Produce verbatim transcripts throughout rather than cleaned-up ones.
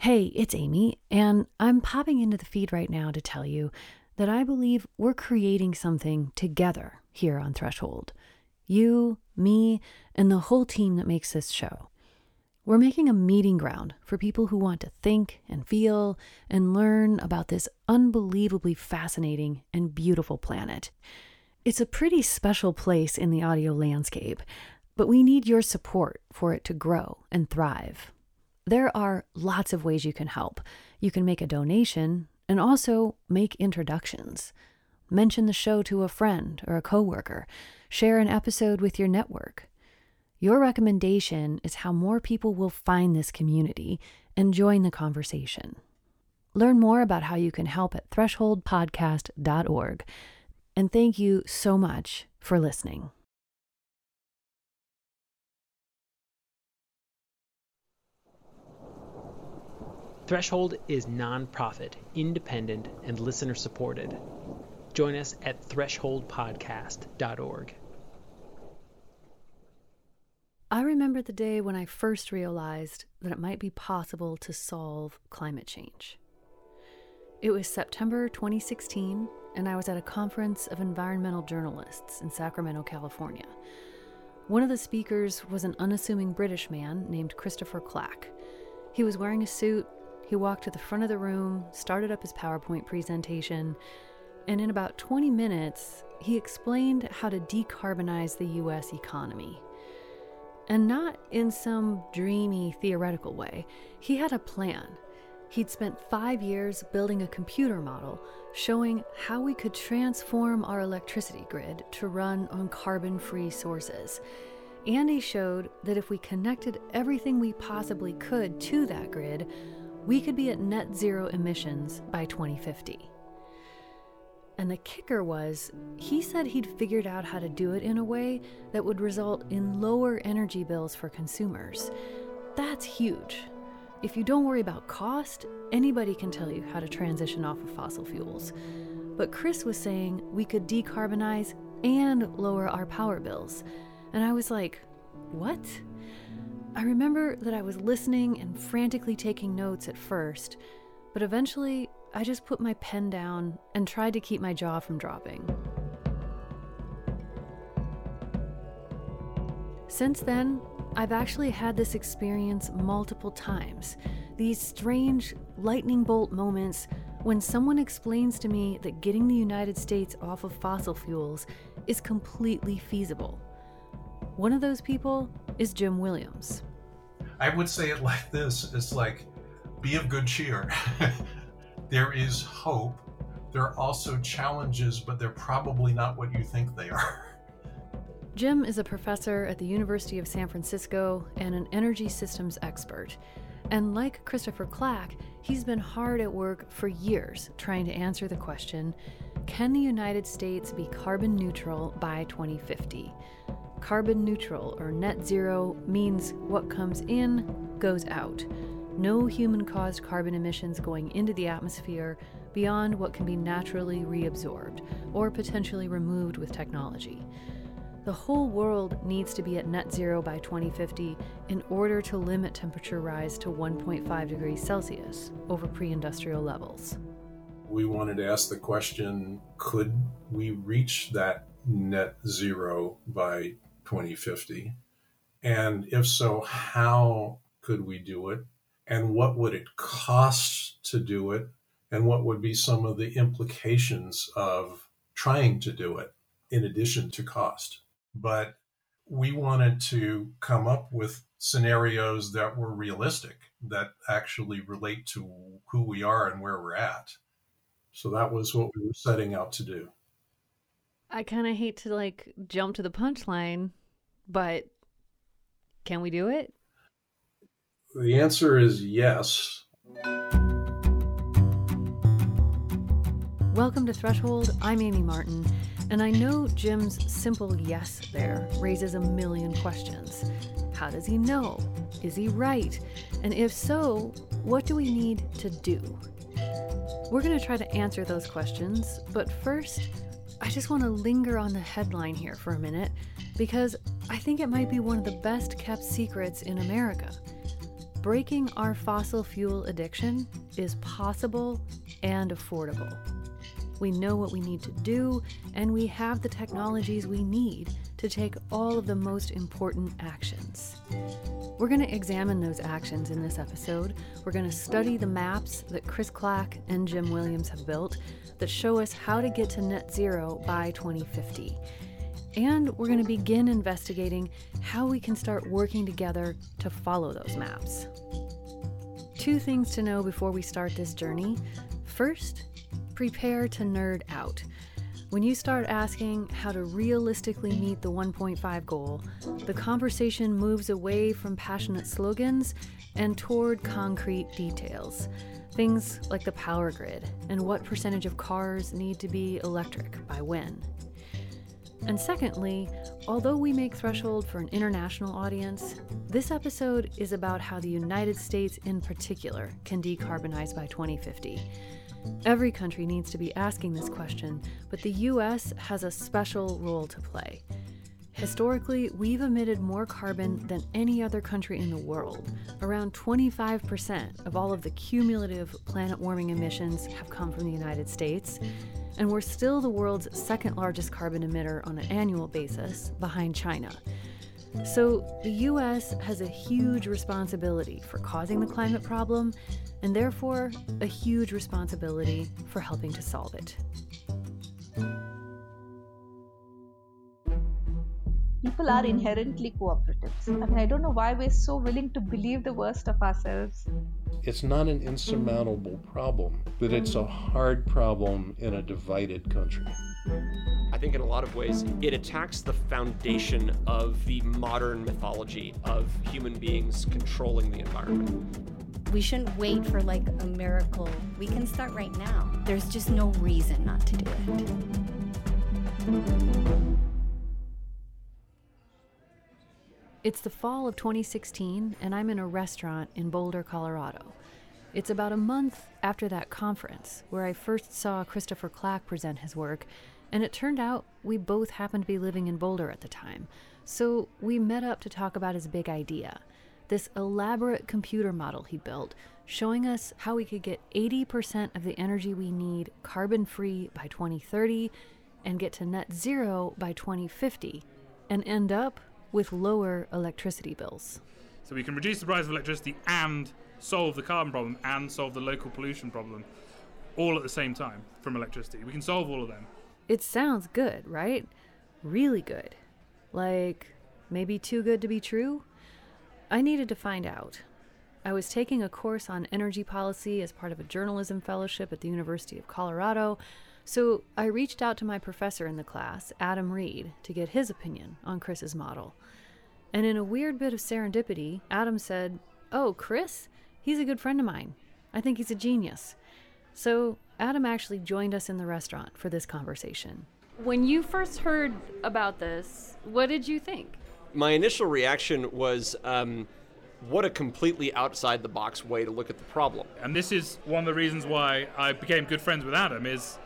Hey, it's Amy, and I'm popping into the feed right now to tell you that I believe we're creating something together here on Threshold. You, me, and the whole team that makes this show. We're making a meeting ground for people who want to think and feel and learn about this unbelievably fascinating and beautiful planet. It's a pretty special place in the audio landscape, but we need your support for it to grow and thrive. There are lots of ways you can help. You can make a donation and also make introductions. Mention the show to a friend or a coworker. Share an episode with your network. Your recommendation is how more people will find this community and join the conversation. Learn more about how you can help at threshold podcast dot org. And thank you so much for listening. Threshold is nonprofit, independent, and listener-supported. Join us at threshold podcast dot org. I remember the day when I first realized that it might be possible to solve climate change. It was September twenty sixteen, and I was at a conference of environmental journalists in Sacramento, California. One of the speakers was an unassuming British man named Christopher Clack. He was wearing a suit. He walked to the front of the room, started up his PowerPoint presentation, and in about twenty minutes, he explained how to decarbonize the U S economy. And not in some dreamy, theoretical way. He had a plan. He'd spent five years building a computer model showing how we could transform our electricity grid to run on carbon-free sources. And he showed that if we connected everything we possibly could to that grid, we could be at net zero emissions by twenty fifty. And the kicker was, he said he'd figured out how to do it in a way that would result in lower energy bills for consumers. That's huge. If you don't worry about cost, anybody can tell you how to transition off of fossil fuels. But Chris was saying we could decarbonize and lower our power bills. And I was like, what? I remember that I was listening and frantically taking notes at first, but eventually I just put my pen down and tried to keep my jaw from dropping. Since then, I've actually had this experience multiple times. These strange lightning bolt moments when someone explains to me that getting the United States off of fossil fuels is completely feasible. One of those people is Jim Williams. I would say it like this. It's like, be of good cheer. There is hope. There are also challenges, but they're probably not what you think they are. Jim is a professor at the University of San Francisco and an energy systems expert. And like Christopher Clack, he's been hard at work for years trying to answer the question, can the United States be carbon neutral by twenty fifty? Carbon neutral or net zero means what comes in goes out. No human-caused carbon emissions going into the atmosphere beyond what can be naturally reabsorbed or potentially removed with technology. The whole world needs to be at net zero by twenty fifty in order to limit temperature rise to one point five degrees Celsius over pre-industrial levels. We wanted to ask the question, could we reach that net zero by twenty fifty? And if so, how could we do it? And what would it cost to do it? And what would be some of the implications of trying to do it in addition to cost? But we wanted to come up with scenarios that were realistic, that actually relate to who we are and where we're at. So that was what we were setting out to do. I kind of hate to like jump to the punchline, but can we do it? The answer is yes. Welcome to Threshold. I'm Amy Martin, and I know Jim's simple yes there raises a million questions. How does he know? Is he right? And if so, what do we need to do? We're going to try to answer those questions, but first, I just want to linger on the headline here for a minute because I think it might be one of the best kept secrets in America. breaking our fossil fuel addiction is possible and affordable. We know what we need to do, and we have the technologies we need to take all of the most important actions. We're going to examine those actions in this episode. We're going to study the maps that Chris Clack and Jim Williams have built that show us how to get to net zero by twenty fifty. And we're going to begin investigating how we can start working together to follow those maps. Two things to know before we start this journey. First, prepare to nerd out. When you start asking how to realistically meet the one point five goal, the conversation moves away from passionate slogans and toward concrete details. Things like the power grid and what percentage of cars need to be electric by when. And secondly, although we make Threshold for an international audience, this episode is about how the United States in particular can decarbonize by twenty fifty. Every country needs to be asking this question, but the U S has a special role to play. Historically, we've emitted more carbon than any other country in the world. Around twenty-five percent of all of the cumulative planet-warming emissions have come from the United States, and we're still the world's second largest carbon emitter on an annual basis, behind China. So the U S has a huge responsibility for causing the climate problem, and therefore a huge responsibility for helping to solve it. People are inherently cooperative. I mean, I don't know why we're so willing to believe the worst of ourselves. It's not an insurmountable problem, but it's a hard problem in a divided country. I think in a lot of ways it attacks the foundation of the modern mythology of human beings controlling the environment. We shouldn't wait for like a miracle. We can start right now. There's just no reason not to do it. It's the fall of twenty sixteen, and I'm in a restaurant in Boulder, Colorado. It's about a month after that conference where I first saw Christopher Clack present his work, and it turned out we both happened to be living in Boulder at the time. So we met up to talk about his big idea, this elaborate computer model he built, showing us how we could get eighty percent of the energy we need carbon-free by twenty thirty and get to net zero by twenty fifty, and end up with lower electricity bills. So we can reduce the price of electricity and solve the carbon problem and solve the local pollution problem all at the same time from electricity. We can solve all of them. It sounds good, right? Really good. Like, maybe too good to be true? I needed to find out. I was taking a course on energy policy as part of a journalism fellowship at the University of Colorado, so I reached out to my professor in the class, Adam Reed, to get his opinion on Chris's model. And in a weird bit of serendipity, Adam said, "Oh, Chris? He's a good friend of mine. I think he's a genius." So Adam actually joined us in the restaurant for this conversation. When you first heard about this, what did you think? My initial reaction was, um, what a completely outside-the-box way to look at the problem. And this is one of the reasons why I became good friends with Adam, is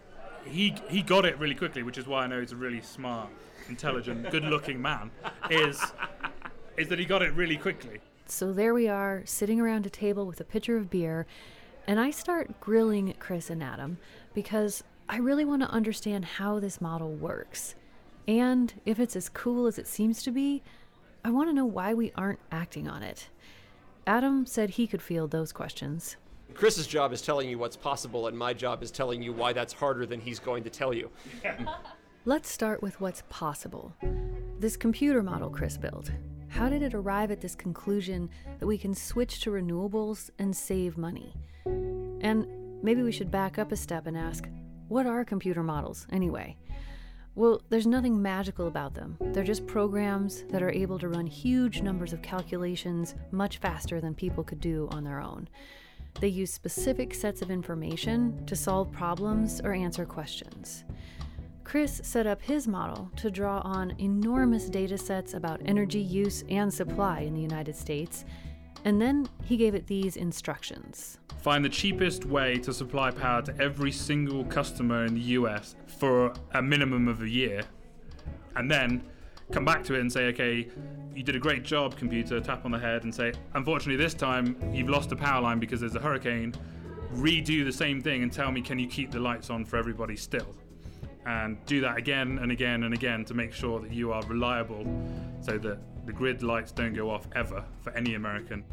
he he got it really quickly, which is why I know he's a really smart, intelligent, good-looking man, is, is that he got it really quickly. So there we are, sitting around a table with a pitcher of beer, and I start grilling Chris and Adam because I really want to understand how this model works. And if it's as cool as it seems to be, I want to know why we aren't acting on it. Adam said he could field those questions. Chris's job is telling you what's possible, and my job is telling you why that's harder than he's going to tell you. Let's start with what's possible. This computer model Chris built. How did it arrive at this conclusion that we can switch to renewables and save money? And maybe we should back up a step and ask, what are computer models anyway? Well, there's nothing magical about them. They're just programs that are able to run huge numbers of calculations much faster than people could do on their own. They use specific sets of information to solve problems or answer questions. Chris set up his model to draw on enormous data sets about energy use and supply in the United States, and then he gave it these instructions. Find the cheapest way to supply power to every single customer in the U S for a minimum of a year, and then come back to it and say, okay, you did a great job, computer, tap on the head and say, unfortunately this time you've lost a power line because there's a hurricane, redo the same thing and tell me, can you keep the lights on for everybody still? And do that again and again and again to make sure that you are reliable so that the grid lights don't go off ever for any American.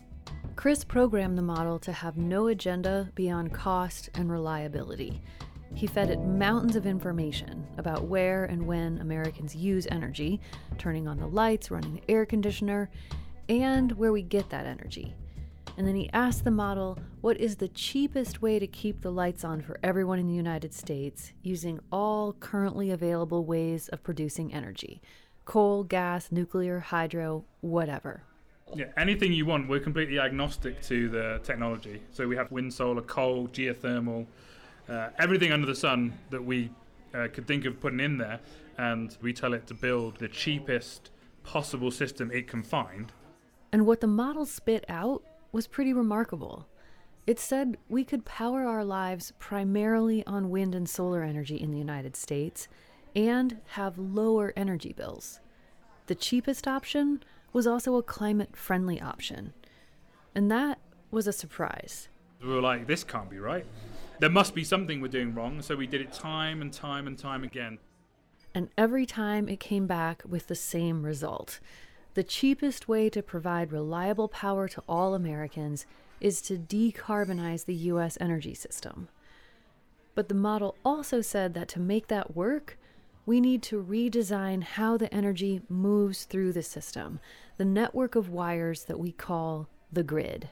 Chris programmed the model to have no agenda beyond cost and reliability. He fed it mountains of information about where and when Americans use energy, turning on the lights, running the air conditioner, and where we get that energy. And then he asked the model what is the cheapest way to keep the lights on for everyone in the United States using all currently available ways of producing energy. Coal, gas, nuclear, hydro, whatever. Yeah, anything you want. We're completely agnostic to the technology. So we have wind, solar, coal, geothermal, uh, everything under the sun that we uh, could think of putting in there, and we tell it to build the cheapest possible system it can find. And what the model spit out was pretty remarkable. It said we could power our lives primarily on wind and solar energy in the United States and have lower energy bills. The cheapest option was also a climate-friendly option. And that was a surprise. We were like, this can't be right. There must be something we're doing wrong, so we did it time and time and time again. And every time it came back with the same result. The cheapest way to provide reliable power to all Americans is to decarbonize the U S energy system. But the model also said that to make that work, we need to redesign how the energy moves through the system, the network of wires that we call the grid.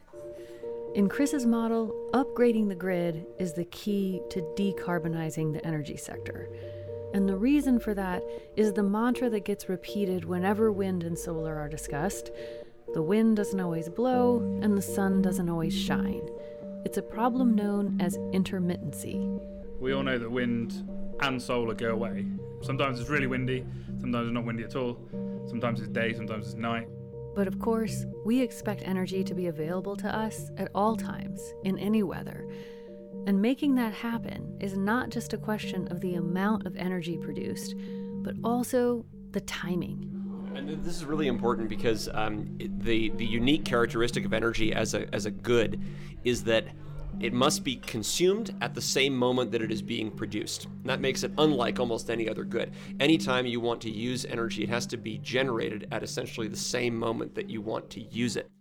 In Chris's model, upgrading the grid is the key to decarbonizing the energy sector. And the reason for that is the mantra that gets repeated whenever wind and solar are discussed. The wind doesn't always blow, and the sun doesn't always shine. It's a problem known as intermittency. We all know that wind and solar go away. Sometimes it's really windy, sometimes it's not windy at all. Sometimes it's day, sometimes it's night. But of course, we expect energy to be available to us at all times, in any weather. And making that happen is not just a question of the amount of energy produced, but also the timing. And this is really important because um, the the unique characteristic of energy as a as a good is that it must be consumed at the same moment that it is being produced. And that makes it unlike almost any other good. Anytime you want to use energy, it has to be generated at essentially the same moment that you want to use it.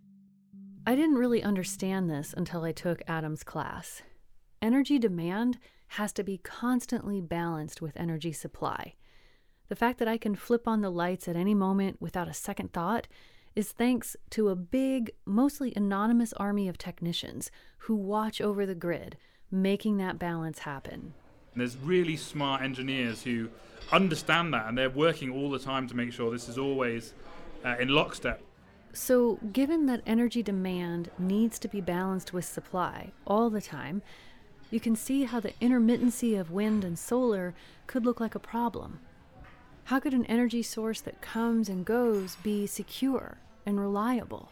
I didn't really understand this until I took Adam's class. Energy demand has to be constantly balanced with energy supply. The fact that I can flip on the lights at any moment without a second thought is thanks to a big, mostly anonymous army of technicians who watch over the grid, making that balance happen. And there's really smart engineers who understand that, and they're working all the time to make sure this is always uh, in lockstep. So, given that energy demand needs to be balanced with supply all the time, you can see how the intermittency of wind and solar could look like a problem. How could an energy source that comes and goes be secure and reliable?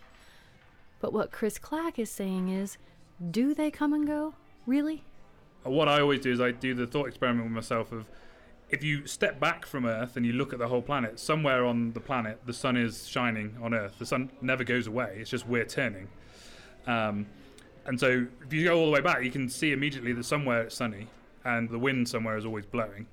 But what Chris Clack is saying is, do they come and go? Really? What I always do is I do the thought experiment with myself of, if you step back from Earth and you look at the whole planet, somewhere on the planet the sun is shining on Earth. The sun never goes away, it's just we're turning. Um, and so if you go all the way back, you can see immediately that somewhere it's sunny and the wind somewhere is always blowing.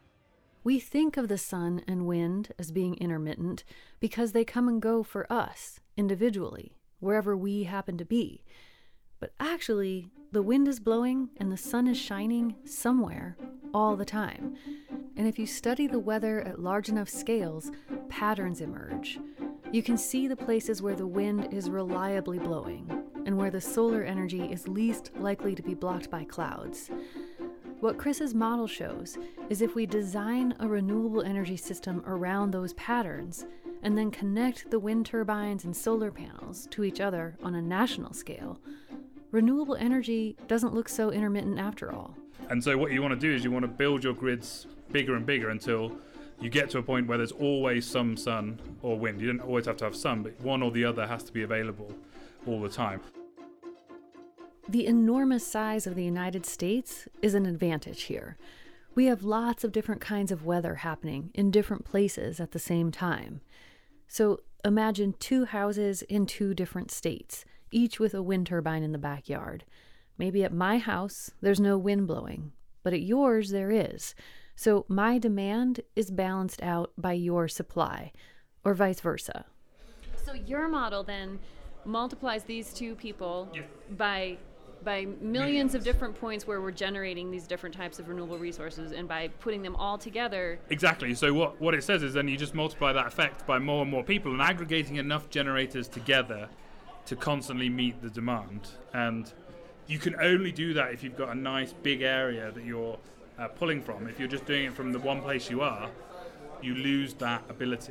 We think of the sun and wind as being intermittent because they come and go for us, individually, wherever we happen to be. But actually, the wind is blowing and the sun is shining somewhere all the time. And if you study the weather at large enough scales, patterns emerge. You can see the places where the wind is reliably blowing and where the solar energy is least likely to be blocked by clouds. What Chris's model shows is if we design a renewable energy system around those patterns and then connect the wind turbines and solar panels to each other on a national scale, renewable energy doesn't look so intermittent after all. And so what you want to do is you want to build your grids bigger and bigger until you get to a point where there's always some sun or wind. You don't always have to have sun, but one or the other has to be available all the time. The enormous size of the United States is an advantage here. We have lots of different kinds of weather happening in different places at the same time. So imagine two houses in two different states, each with a wind turbine in the backyard. Maybe at my house, there's no wind blowing, but at yours, there is. So my demand is balanced out by your supply, or vice versa. So your model then multiplies these two people Yes. by by millions of different points where we're generating these different types of renewable resources, and by putting them all together. Exactly. So what, what it says is then you just multiply that effect by more and more people and aggregating enough generators together to constantly meet the demand. And you can only do that if you've got a nice big area that you're uh, pulling from. If you're just doing it from the one place you are, you lose that ability.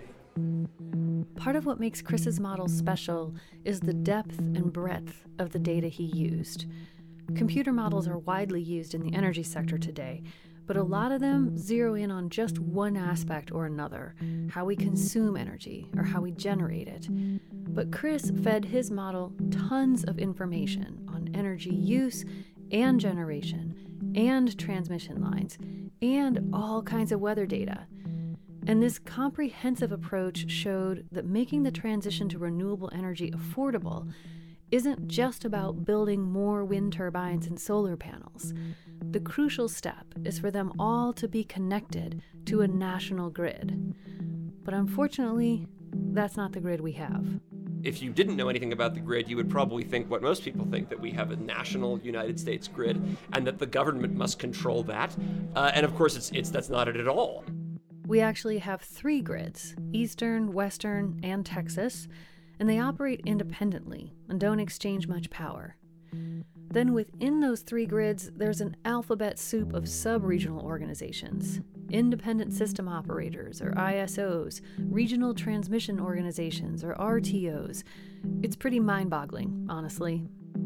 Part of what makes Chris's model special is the depth and breadth of the data he used. Computer models are widely used in the energy sector today, but a lot of them zero in on just one aspect or another, how we consume energy or how we generate it. But Chris fed his model tons of information on energy use and generation and transmission lines and all kinds of weather data. And this comprehensive approach showed that making the transition to renewable energy affordable isn't just about building more wind turbines and solar panels. The crucial step is for them all to be connected to a national grid. But unfortunately, that's not the grid we have. If you didn't know anything about the grid, you would probably think what most people think, that we have a national United States grid and that the government must control that. Uh, and of course, it's, it's that's not it at all. We actually have three grids, Eastern, Western, and Texas, and they operate independently and don't exchange much power. Then within those three grids, there's an alphabet soup of sub-regional organizations, independent system operators, or I S Os, regional transmission organizations, or R T Os. It's pretty mind-boggling, honestly.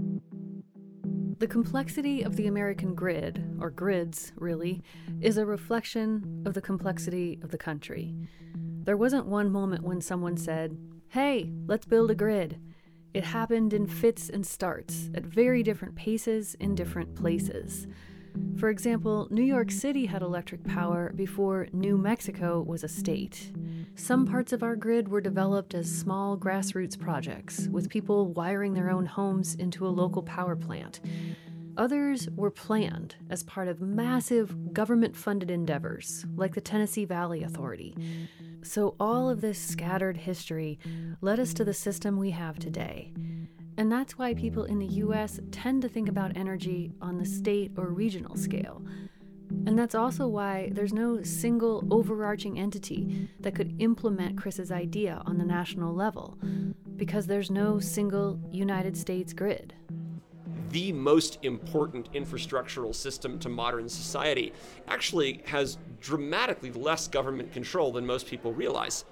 The complexity of the American grid, or grids, really, is a reflection of the complexity of the country. There wasn't one moment when someone said, "Hey, let's build a grid." It happened in fits and starts, at very different paces in different places. For example, New York City had electric power before New Mexico was a state. Some parts of our grid were developed as small grassroots projects, with people wiring their own homes into a local power plant. Others were planned as part of massive government-funded endeavors, like the Tennessee Valley Authority. So all of this scattered history led us to the system we have today. And that's why people in the U S tend to think about energy on the state or regional scale. And that's also why there's no single overarching entity that could implement Chris's idea on the national level, because there's no single United States grid. The most important infrastructural system to modern society actually has dramatically less government control than most people realize.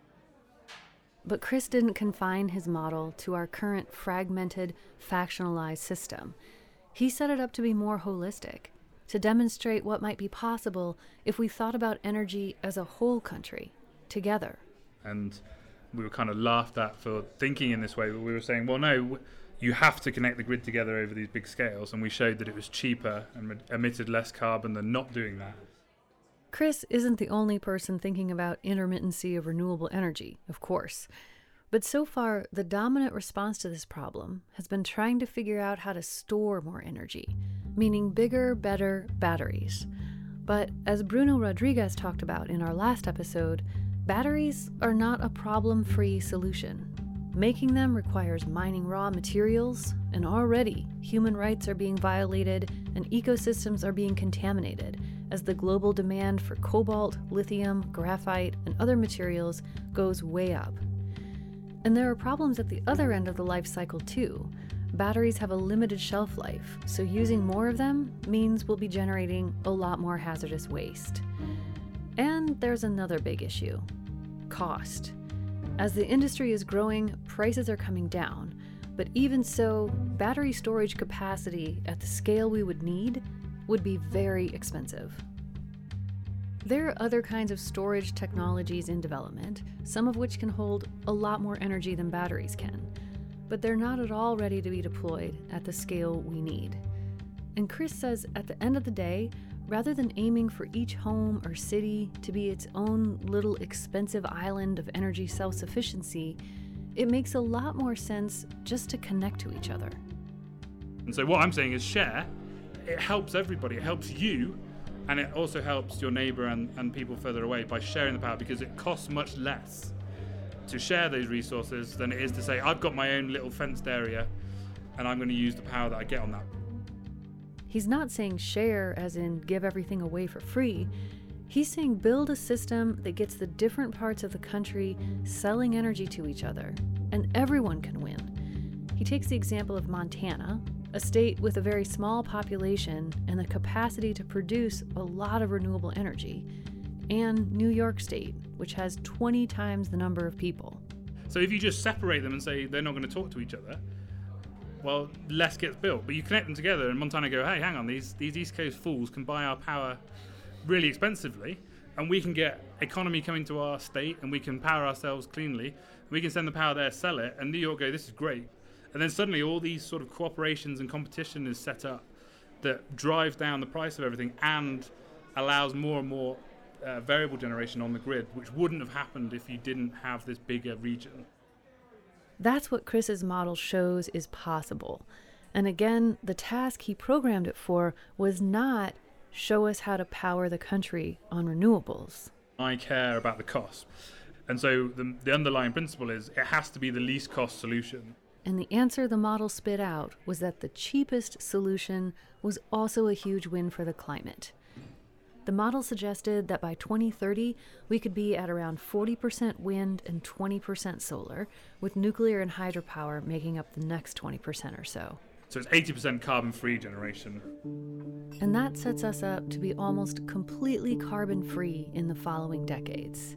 But Chris didn't confine his model to our current fragmented, factionalized system. He set it up to be more holistic, to demonstrate what might be possible if we thought about energy as a whole country, together. And we were kind of laughed at for thinking in this way, but we were saying, well, no, you have to connect the grid together over these big scales, and we showed that it was cheaper and emitted less carbon than not doing that. Chris isn't the only person thinking about intermittency of renewable energy, of course. But so far, the dominant response to this problem has been trying to figure out how to store more energy, meaning bigger, better batteries. But as Bruno Rodriguez talked about in our last episode, batteries are not a problem-free solution. Making them requires mining raw materials, and already human rights are being violated and ecosystems are being contaminated as the global demand for cobalt, lithium, graphite, and other materials goes way up. And there are problems at the other end of the life cycle too. Batteries have a limited shelf life, so using more of them means we'll be generating a lot more hazardous waste. And there's another big issue: cost. As the industry is growing, prices are coming down, but even so, battery storage capacity at the scale we would need would be very expensive. There are other kinds of storage technologies in development, some of which can hold a lot more energy than batteries can, but they're not at all ready to be deployed at the scale we need. And Chris says at the end of the day, rather than aiming for each home or city to be its own little expensive island of energy self-sufficiency, it makes a lot more sense just to connect to each other. And so what I'm saying is share. It helps everybody. It helps you, and it also helps your neighbor and, and people further away by sharing the power, because it costs much less to share those resources than it is to say, I've got my own little fenced area and I'm going to use the power that I get on that. He's not saying share as in give everything away for free. He's saying build a system that gets the different parts of the country selling energy to each other, and everyone can win. He takes the example of Montana, a state with a very small population and the capacity to produce a lot of renewable energy, and New York State, which has twenty times the number of people. So if you just separate them and say they're not going to talk to each other, well, less gets built. But you connect them together and Montana go, hey, hang on, these, these East Coast fools can buy our power really expensively, and we can get economy coming to our state, and we can power ourselves cleanly. We can send the power there, sell it, and New York go, this is great. And then suddenly all these sort of cooperations and competition is set up that drives down the price of everything and allows more and more uh, variable generation on the grid, which wouldn't have happened if you didn't have this bigger region. That's what Chris's model shows is possible. And again, the task he programmed it for was not show us how to power the country on renewables. I care about the cost. And so the, the underlying principle is it has to be the least cost solution. And the answer the model spit out was that the cheapest solution was also a huge win for the climate. The model suggested that by twenty thirty, we could be at around forty percent wind and twenty percent solar, with nuclear and hydropower making up the next twenty percent or so. So it's eighty percent carbon-free generation. And that sets us up to be almost completely carbon-free in the following decades.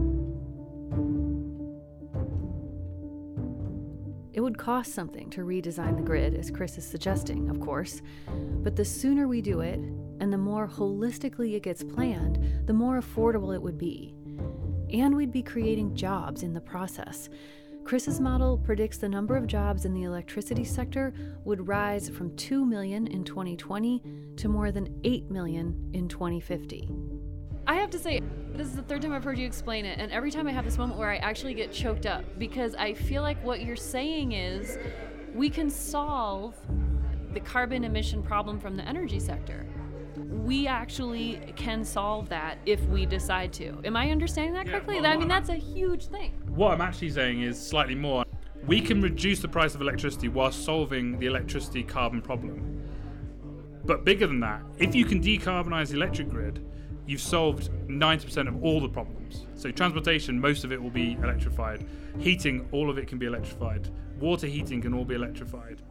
It would cost something to redesign the grid, as Chris is suggesting, of course. But the sooner we do it, and the more holistically it gets planned, the more affordable it would be. And we'd be creating jobs in the process. Chris's model predicts the number of jobs in the electricity sector would rise from two million in twenty twenty to more than eight million in twenty fifty. I have to say, this is the third time I've heard you explain it, and every time I have this moment where I actually get choked up, because I feel like what you're saying is we can solve the carbon emission problem from the energy sector. We actually can solve that if we decide to. Am I understanding that correctly? Yeah, well, I mean, that's a huge thing. What I'm actually saying is slightly more. We can reduce the price of electricity while solving the electricity carbon problem. But bigger than that, if you can decarbonize the electric grid, you've solved ninety percent of all the problems. So transportation, most of it will be electrified. Heating, all of it can be electrified. Water heating can all be electrified.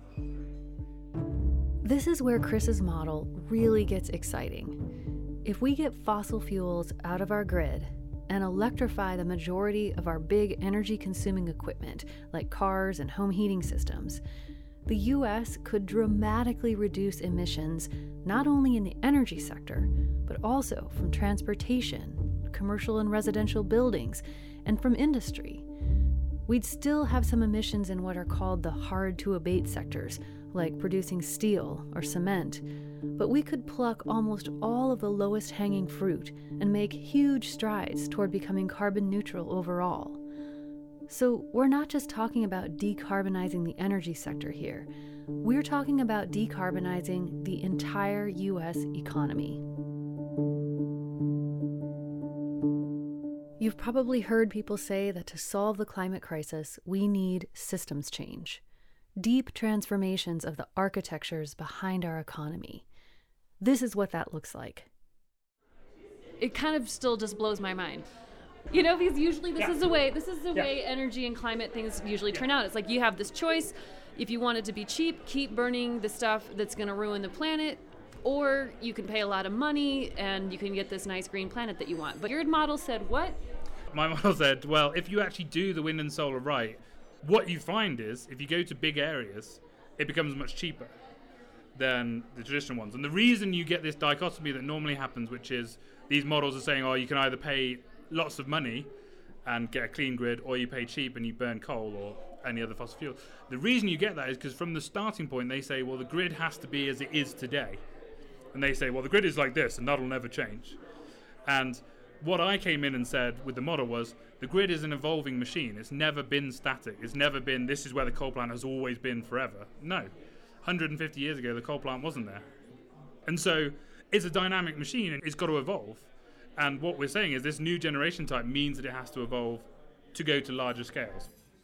This is where Chris's model really gets exciting. If we get fossil fuels out of our grid and electrify the majority of our big energy-consuming equipment, like cars and home heating systems, the U S could dramatically reduce emissions not only in the energy sector, but also from transportation, commercial and residential buildings, and from industry. We'd still have some emissions in what are called the hard-to-abate sectors, like producing steel or cement, but we could pluck almost all of the lowest hanging fruit and make huge strides toward becoming carbon neutral overall. So we're not just talking about decarbonizing the energy sector here. We're talking about decarbonizing the entire U S economy. You've probably heard people say that to solve the climate crisis, we need systems change. Deep transformations of the architectures behind our economy. This is what that looks like. It kind of still just blows my mind. You know, because usually this Yeah. is the way this is the Yeah. way energy and climate things usually Yeah. turn out. It's like you have this choice. If you want it to be cheap, keep burning the stuff that's going to ruin the planet, or you can pay a lot of money and you can get this nice green planet that you want. But your model said what? My model said, well, if you actually do the wind and solar right, what you find is if you go to big areas, it becomes much cheaper than the traditional ones. And the reason you get this dichotomy that normally happens, which is these models are saying, oh, you can either pay lots of money and get a clean grid, or you pay cheap and you burn coal or any other fossil fuel. The reason you get that is because from the starting point they say, well, the grid has to be as it is today. And they say, well, the grid is like this, and that'll never change. And what I came in and said with the model was, the grid is an evolving machine. It's never been static. It's never been, this is where the coal plant has always been forever. No. one hundred fifty years ago, the coal plant wasn't there. And so it's a dynamic machine, and it's got to evolve. And what we're saying is this new generation type means that it has to evolve to go to larger scales.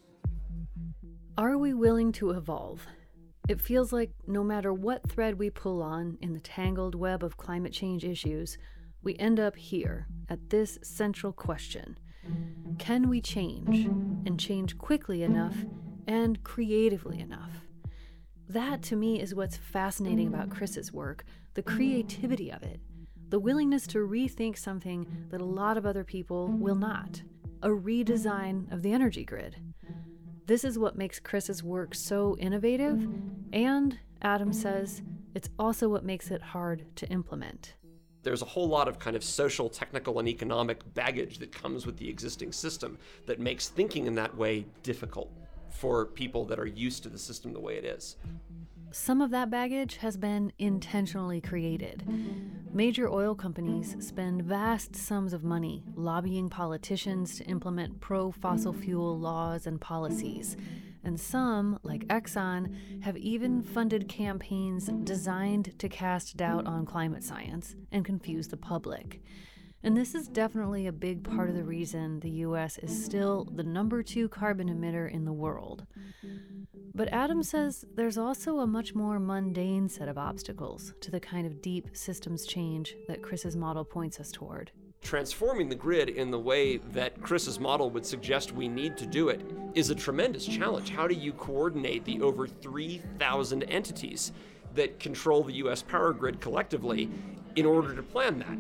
Are we willing to evolve? It feels like no matter what thread we pull on in the tangled web of climate change issues, we end up here at this central question. Can we change, and change quickly enough and creatively enough? That, to me, is what's fascinating about Chris's work, the creativity of it, the willingness to rethink something that a lot of other people will not, a redesign of the energy grid. This is what makes Chris's work so innovative, and, Adam says, it's also what makes it hard to implement. There's a whole lot of kind of social, technical, and economic baggage that comes with the existing system that makes thinking in that way difficult for people that are used to the system the way it is. Some of that baggage has been intentionally created. Major oil companies spend vast sums of money lobbying politicians to implement pro-fossil fuel laws and policies. And some, like Exxon, have even funded campaigns designed to cast doubt on climate science and confuse the public. And this is definitely a big part of the reason the U S is still the number two carbon emitter in the world. But Adam says there's also a much more mundane set of obstacles to the kind of deep systems change that Chris's model points us toward. Transforming the grid in the way that Chris's model would suggest we need to do it is a tremendous challenge. How do you coordinate the over three thousand entities that control the U S power grid collectively in order to plan that?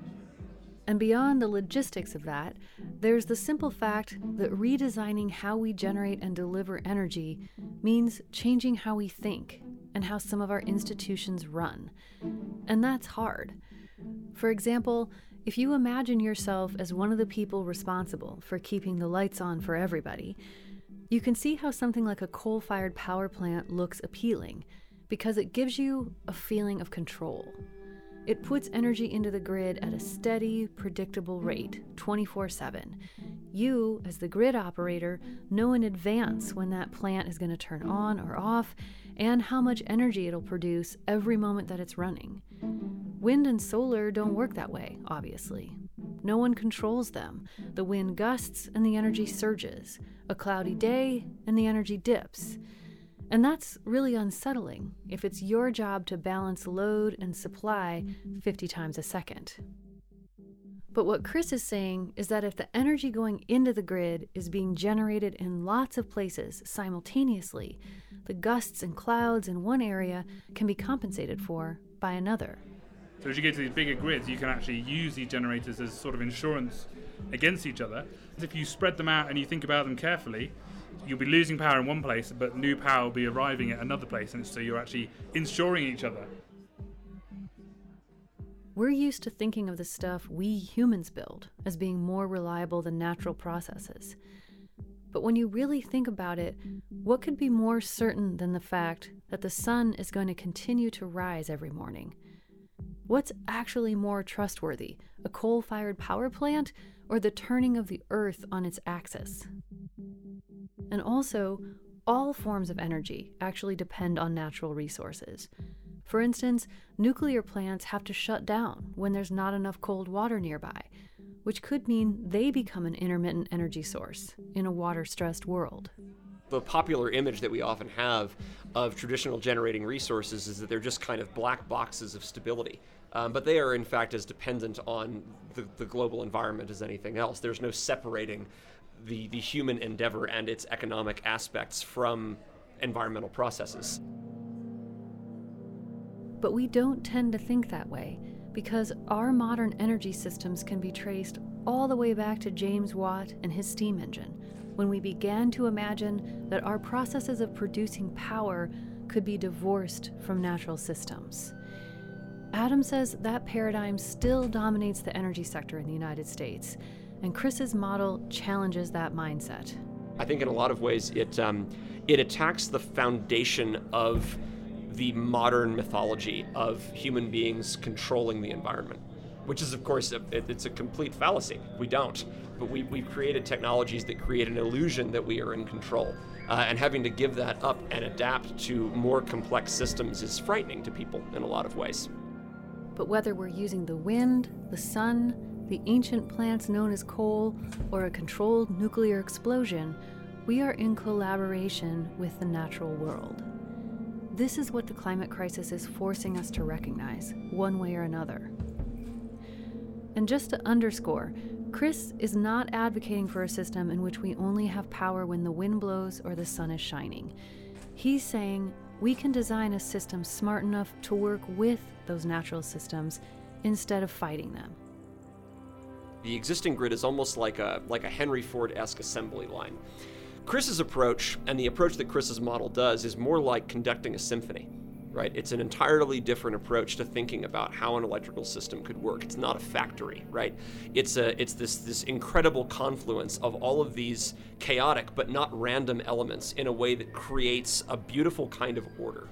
And beyond the logistics of that, there's the simple fact that redesigning how we generate and deliver energy means changing how we think and how some of our institutions run. And that's hard. For example, if you imagine yourself as one of the people responsible for keeping the lights on for everybody, you can see how something like a coal-fired power plant looks appealing because it gives you a feeling of control. It puts energy into the grid at a steady, predictable rate, twenty-four seven. You, as the grid operator, know in advance when that plant is going to turn on or off and how much energy it'll produce every moment that it's running. Wind and solar don't work that way, obviously. No one controls them. The wind gusts and the energy surges. A cloudy day and the energy dips. And that's really unsettling if it's your job to balance load and supply fifty times a second. But what Chris is saying is that if the energy going into the grid is being generated in lots of places simultaneously, the gusts and clouds in one area can be compensated for by another. So as you get to these bigger grids, you can actually use these generators as sort of insurance against each other. If you spread them out and you think about them carefully, you'll be losing power in one place, but new power will be arriving at another place, and so you're actually insuring each other. We're used to thinking of the stuff we humans build as being more reliable than natural processes. But when you really think about it, what could be more certain than the fact that the sun is going to continue to rise every morning? What's actually more trustworthy, a coal-fired power plant or the turning of the Earth on its axis? And also, all forms of energy actually depend on natural resources. For instance, nuclear plants have to shut down when there's not enough cold water nearby, which could mean they become an intermittent energy source in a water-stressed world. The popular image that we often have of traditional generating resources is that they're just kind of black boxes of stability. Um, but they are, in fact, as dependent on the, the global environment as anything else. There's no separating the, the human endeavor and its economic aspects from environmental processes. But we don't tend to think that way because our modern energy systems can be traced all the way back to James Watt and his steam engine, when we began to imagine that our processes of producing power could be divorced from natural systems. Adam says that paradigm still dominates the energy sector in the United States, and Chris's model challenges that mindset. I think in a lot of ways it um, it attacks the foundation of the modern mythology of human beings controlling the environment, which is, of course, a, it's a complete fallacy. We don't. But we, we've created technologies that create an illusion that we are in control. Uh, and having to give that up and adapt to more complex systems is frightening to people in a lot of ways. But whether we're using the wind, the sun, the ancient plants known as coal, or a controlled nuclear explosion, we are in collaboration with the natural world. This is what the climate crisis is forcing us to recognize, one way or another. And just to underscore, Chris is not advocating for a system in which we only have power when the wind blows or the sun is shining. He's saying we can design a system smart enough to work with those natural systems instead of fighting them. The existing grid is almost like a like a Henry Ford-esque assembly line. Chris's approach, and the approach that Chris's model does, is more like conducting a symphony, right? It's an entirely different approach to thinking about how an electrical system could work. It's not a factory, right? It's a it's this this incredible confluence of all of these chaotic but not random elements in a way that creates a beautiful kind of order.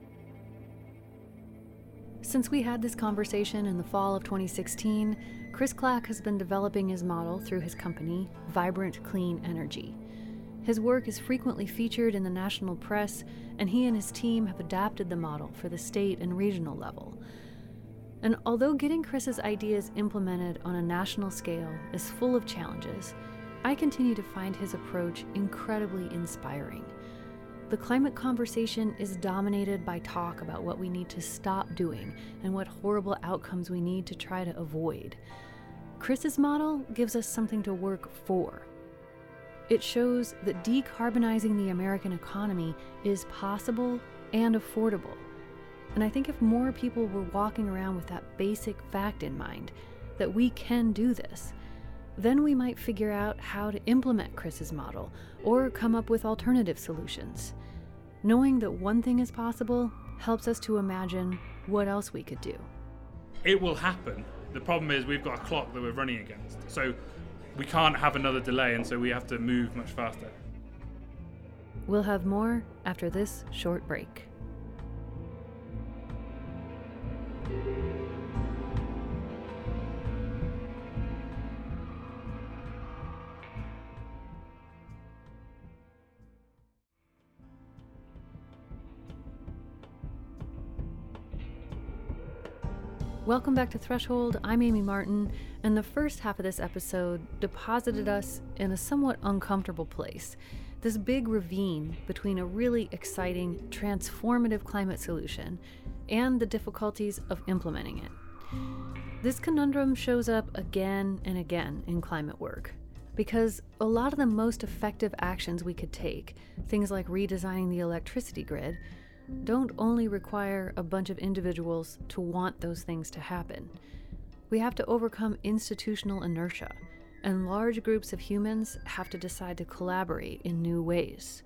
Since we had this conversation in the fall of twenty sixteen, Chris Clack has been developing his model through his company, Vibrant Clean Energy. His work is frequently featured in the national press, and he and his team have adapted the model for the state and regional level. And although getting Chris's ideas implemented on a national scale is full of challenges, I continue to find his approach incredibly inspiring. The climate conversation is dominated by talk about what we need to stop doing and what horrible outcomes we need to try to avoid. Chris's model gives us something to work for. It shows that decarbonizing the American economy is possible and affordable. And I think if more people were walking around with that basic fact in mind, that we can do this, then we might figure out how to implement Chris's model or come up with alternative solutions. Knowing that one thing is possible helps us to imagine what else we could do. It will happen. The problem is we've got a clock that we're running against. So we can't have another delay, and so we have to move much faster. We'll have more after this short break. Welcome back to Threshold. I'm Amy Martin, and the first half of this episode deposited us in a somewhat uncomfortable place. This big ravine between a really exciting, transformative climate solution and the difficulties of implementing it. This conundrum shows up again and again in climate work, because a lot of the most effective actions we could take, things like redesigning the electricity grid, don't only require a bunch of individuals to want those things to happen. We have to overcome institutional inertia, and large groups of humans have to decide to collaborate in new ways.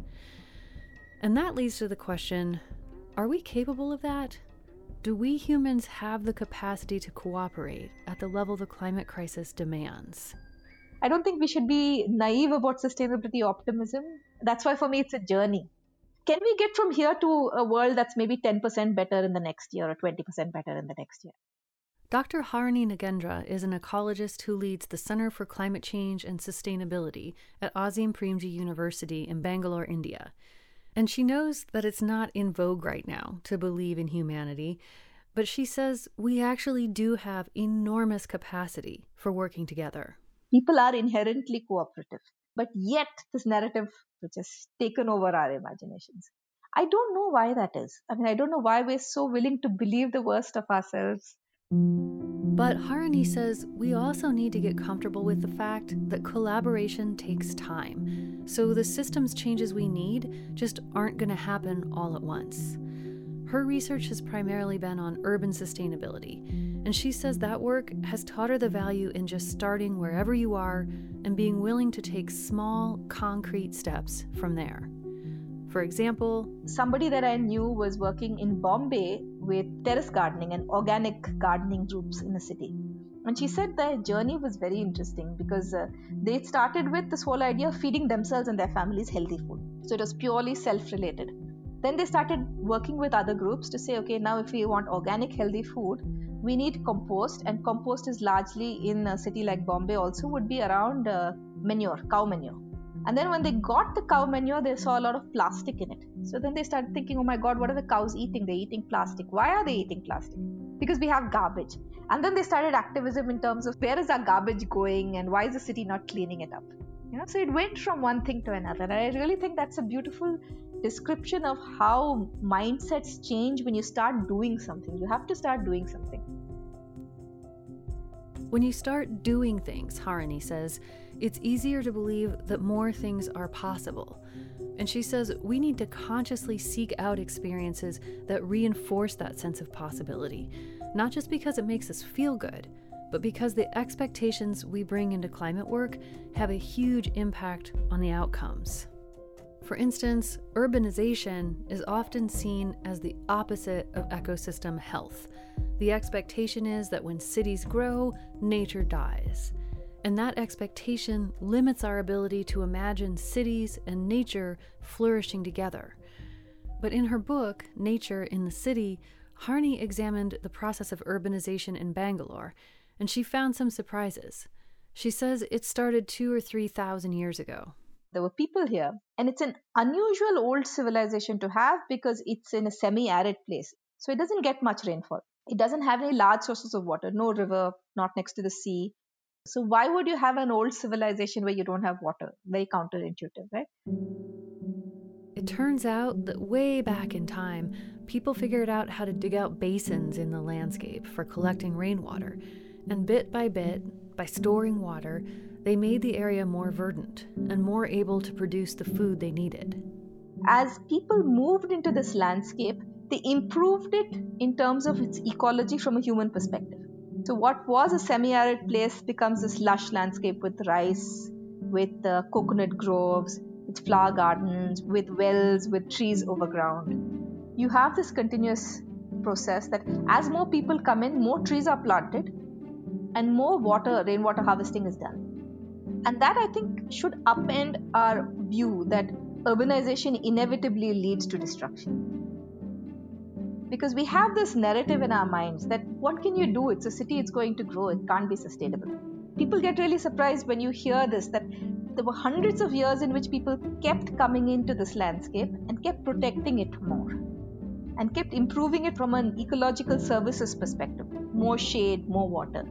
And that leads to the question, are we capable of that? Do we humans have the capacity to cooperate at the level the climate crisis demands? I don't think we should be naive about sustainability optimism. That's why for me it's a journey. Can we get from here to a world that's maybe ten percent better in the next year or twenty percent better in the next year? Doctor Harini Nagendra is an ecologist who leads the Center for Climate Change and Sustainability at Azim Premji University in Bangalore, India. And she knows that it's not in vogue right now to believe in humanity, but she says we actually do have enormous capacity for working together. People are inherently cooperative, but yet this narrative which has taken over our imaginations. I don't know why that is. I mean, I don't know why we're so willing to believe the worst of ourselves. But Harini says we also need to get comfortable with the fact that collaboration takes time. So the systems changes we need just aren't going to happen all at once. Her research has primarily been on urban sustainability, and she says that work has taught her the value in just starting wherever you are and being willing to take small, concrete steps from there. For example, somebody that I knew was working in Bombay with terrace gardening and organic gardening groups in the city. And she said their journey was very interesting because uh, they started with this whole idea of feeding themselves and their families healthy food. So it was purely self-related. Then they started working with other groups to say, okay, now if we want organic, healthy food, we need compost, and compost is largely in a city like Bombay also would be around uh, manure, cow manure. And then when they got the cow manure, they saw a lot of plastic in it. So then they started thinking, oh my God, what are the cows eating? They're eating plastic. Why are they eating plastic? Because we have garbage. And then they started activism in terms of where is our garbage going and why is the city not cleaning it up? You know, so it went from one thing to another. And I really think that's a beautiful description of how mindsets change when you start doing something. You have to start doing something. When you start doing things, Harini says, it's easier to believe that more things are possible. And she says we need to consciously seek out experiences that reinforce that sense of possibility, not just because it makes us feel good, but because the expectations we bring into climate work have a huge impact on the outcomes. For instance, urbanization is often seen as the opposite of ecosystem health. The expectation is that when cities grow, nature dies. And that expectation limits our ability to imagine cities and nature flourishing together. But in her book, Nature in the City, Harini examined the process of urbanization in Bangalore, and she found some surprises. She says it started two or three thousand years ago. There were people here, and it's an unusual old civilization to have because it's in a semi-arid place. So it doesn't get much rainfall. It doesn't have any large sources of water, no river, not next to the sea. So why would you have an old civilization where you don't have water? Very counterintuitive, right? It turns out that way back in time, people figured out how to dig out basins in the landscape for collecting rainwater. And bit by bit, by storing water, they made the area more verdant and more able to produce the food they needed. As people moved into this landscape, they improved it in terms of its ecology from a human perspective. So what was a semi-arid place becomes this lush landscape with rice, with uh, coconut groves, with flower gardens, with wells, with trees overground. You have this continuous process that as more people come in, more trees are planted and more water, rainwater harvesting is done. And that, I think, should upend our view that urbanization inevitably leads to destruction. Because we have this narrative in our minds that what can you do? It's a city, it's going to grow, it can't be sustainable. People get really surprised when you hear this, that there were hundreds of years in which people kept coming into this landscape and kept protecting it more and kept improving it from an ecological services perspective. More shade, more water.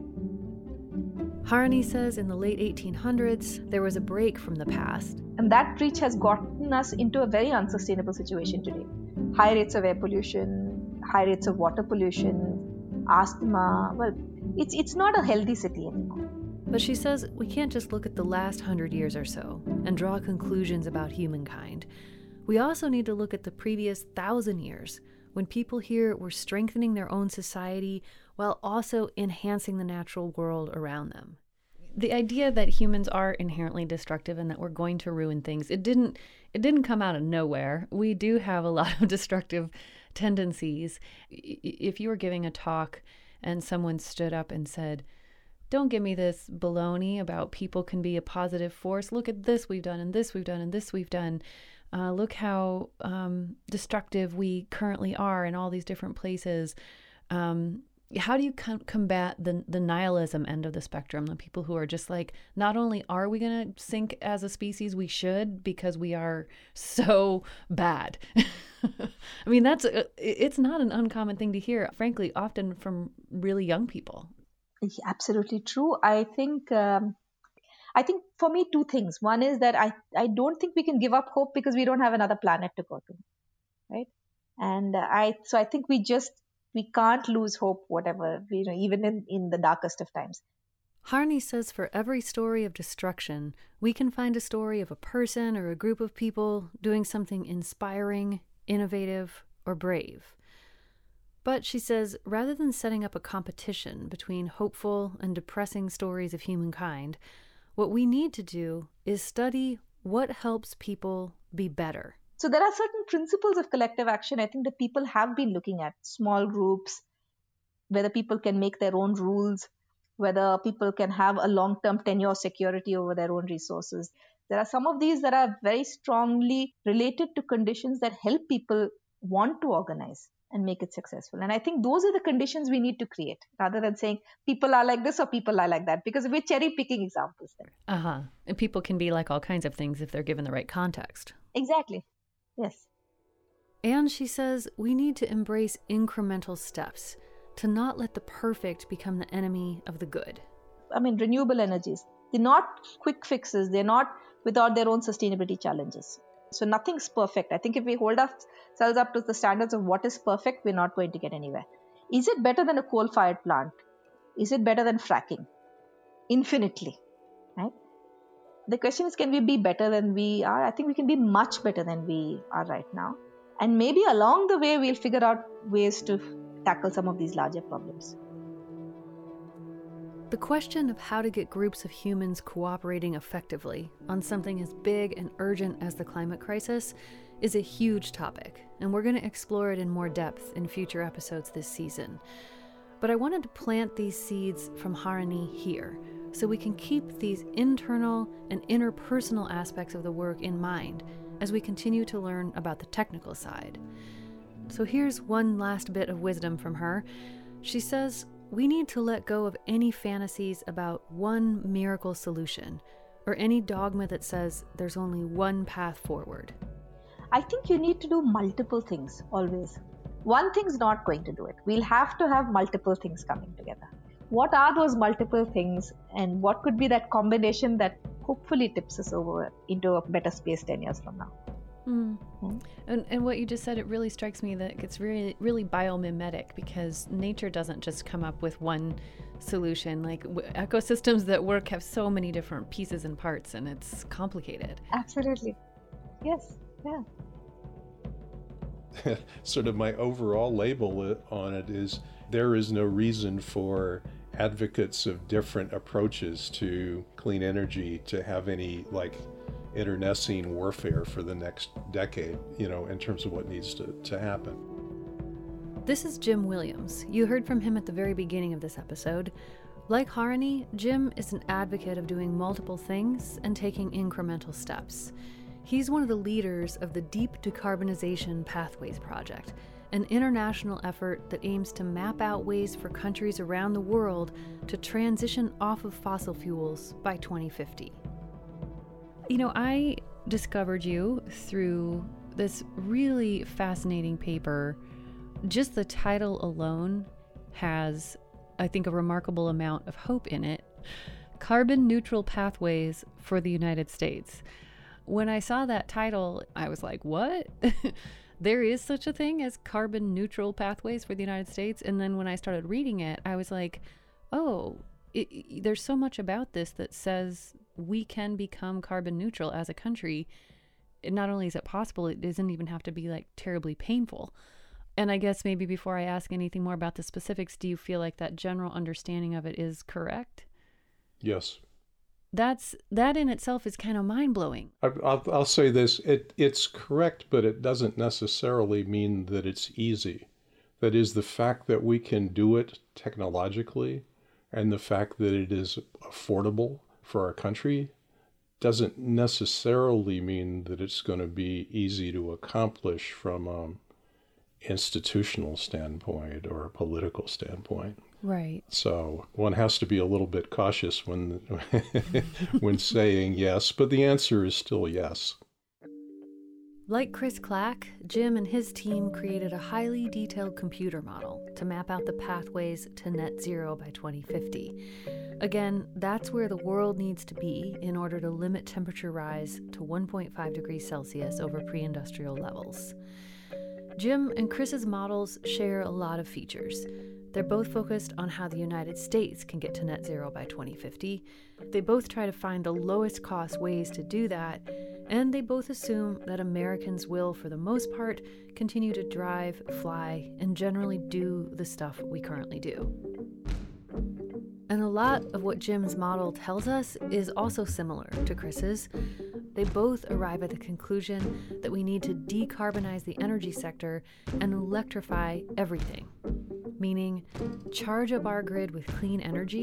Harini says in the late eighteen hundreds, there was a break from the past. And that breach has gotten us into a very unsustainable situation today. High rates of air pollution, high rates of water pollution, asthma. Well, it's it's not a healthy city anymore. But she says we can't just look at the last hundred years or so and draw conclusions about humankind. We also need to look at the previous thousand years, when people here were strengthening their own society while also enhancing the natural world around them. The idea that humans are inherently destructive and that we're going to ruin things, it didn't it didn't come out of nowhere. We do have a lot of destructive tendencies. If you were giving a talk and someone stood up and said, "Don't give me this baloney about people can be a positive force. Look at this we've done and this we've done and this we've done. Uh, look how um, destructive we currently are in all these different places." Um, how do you com- combat the, the nihilism end of the spectrum, the people who are just like, not only are we going to sink as a species, we should because we are so bad. I mean, that's a, it's not an uncommon thing to hear, frankly, often from really young people. Absolutely true. I think um, I think for me, two things. One is that I, I don't think we can give up hope because we don't have another planet to go to, right? And uh, I so I think we just we can't lose hope, whatever, you know, even in, in the darkest of times. Harini says for every story of destruction, we can find a story of a person or a group of people doing something inspiring, innovative, or brave. But, she says, rather than setting up a competition between hopeful and depressing stories of humankind, what we need to do is study what helps people be better. So there are certain principles of collective action I think that people have been looking at. Small groups, whether people can make their own rules, whether people can have a long-term tenure security over their own resources. There are some of these that are very strongly related to conditions that help people want to organize and make it successful. And I think those are the conditions we need to create rather than saying people are like this or people are like that, because we're cherry picking examples then. Uh-huh. And people can be like all kinds of things if they're given the right context. Exactly. Yes. And she says we need to embrace incremental steps to not let the perfect become the enemy of the good. I mean, renewable energies, they're not quick fixes. They're not without their own sustainability challenges. So nothing's perfect. I think if we hold ourselves up to the standards of what is perfect, we're not going to get anywhere. Is it better than a coal-fired plant? Is it better than fracking? Infinitely, right? The question is, can we be better than we are? I think we can be much better than we are right now. And maybe along the way, we'll figure out ways to tackle some of these larger problems. The question of how to get groups of humans cooperating effectively on something as big and urgent as the climate crisis is a huge topic, and we're going to explore it in more depth in future episodes this season. But I wanted to plant these seeds from Harini here, so we can keep these internal and interpersonal aspects of the work in mind as we continue to learn about the technical side. So here's one last bit of wisdom from her. She says, we need to let go of any fantasies about one miracle solution or any dogma that says there's only one path forward. I think you need to do multiple things always. One thing's not going to do it. We'll have to have multiple things coming together. What are those multiple things, and what could be that combination that hopefully tips us over into a better space ten years from now? Mm. Mm. And, and what you just said, it really strikes me that it's really, really biomimetic, because nature doesn't just come up with one solution. Like w- ecosystems that work have so many different pieces and parts, and it's complicated. Absolutely. Yes. Yeah. Sort of my overall label on it is there is no reason for advocates of different approaches to clean energy to have any like internecine warfare for the next decade, you know, in terms of what needs to, to happen. This is Jim Williams. You heard from him at the very beginning of this episode. Like Harini, Jim is an advocate of doing multiple things and taking incremental steps. He's one of the leaders of the Deep Decarbonization Pathways Project, an international effort that aims to map out ways for countries around the world to transition off of fossil fuels by twenty fifty. You know, I discovered you through this really fascinating paper. Just the title alone has, I think, a remarkable amount of hope in it. Carbon Neutral Pathways for the United States. When I saw that title, I was like, what? There is such a thing as carbon neutral pathways for the United States? And then when I started reading it, I was like, oh, it, it, there's so much about this that says we can become carbon neutral as a country. And not only is it possible, it doesn't even have to be like terribly painful. And I guess maybe before I ask anything more about the specifics, do you feel like that general understanding of it is correct? Yes. That's that in itself is kind of mind-blowing. I'll, I'll say this, it, it's correct, but it doesn't necessarily mean that it's easy. That is, the fact that we can do it technologically and the fact that it is affordable for our country doesn't necessarily mean that it's going to be easy to accomplish from an institutional standpoint or a political standpoint. Right. So one has to be a little bit cautious when when saying yes, but the answer is still yes. Like Chris Clack, Jim and his team created a highly detailed computer model to map out the pathways to net zero by twenty fifty. Again, that's where the world needs to be in order to limit temperature rise to one point five degrees Celsius over pre-industrial levels. Jim and Chris's models share a lot of features. They're both focused on how the United States can get to net zero by twenty fifty. They both try to find the lowest cost ways to do that, and they both assume that Americans will, for the most part, continue to drive, fly, and generally do the stuff we currently do. And a lot of what Jim's model tells us is also similar to Chris's. They both arrive at the conclusion that we need to decarbonize the energy sector and electrify everything. Meaning, charge up our grid with clean energy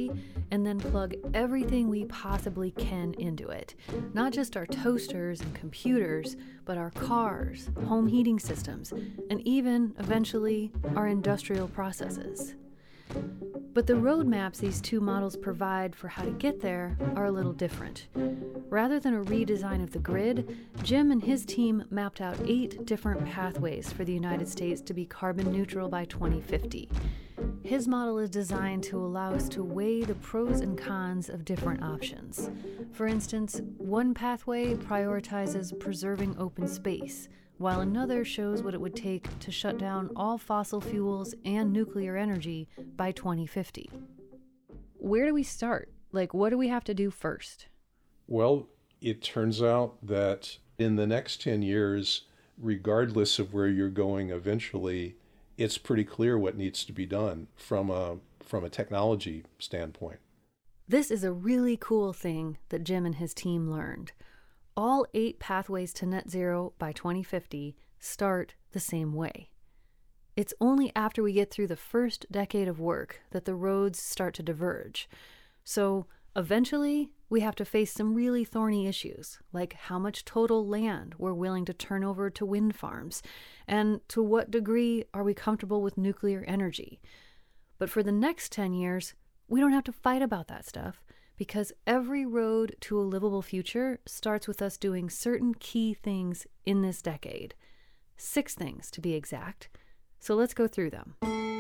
and then plug everything we possibly can into it. Not just our toasters and computers, but our cars, home heating systems, and even, eventually, our industrial processes. But the roadmaps these two models provide for how to get there are a little different. Rather than a redesign of the grid, Jim and his team mapped out eight different pathways for the United States to be carbon neutral by twenty fifty. His model is designed to allow us to weigh the pros and cons of different options. For instance, one pathway prioritizes preserving open space, while another shows what it would take to shut down all fossil fuels and nuclear energy by twenty fifty. Where do we start? Like, what do we have to do first? Well, it turns out that in the next ten years, regardless of where you're going eventually, it's pretty clear what needs to be done from a, from a technology standpoint. This is a really cool thing that Jim and his team learned. All eight pathways to net zero by twenty fifty start the same way. It's only after we get through the first decade of work that the roads start to diverge. So eventually, we have to face some really thorny issues, like how much total land we're willing to turn over to wind farms, and to what degree are we comfortable with nuclear energy. But for the next ten years, we don't have to fight about that stuff, because every road to a livable future starts with us doing certain key things in this decade. Six things, to be exact. So let's go through them.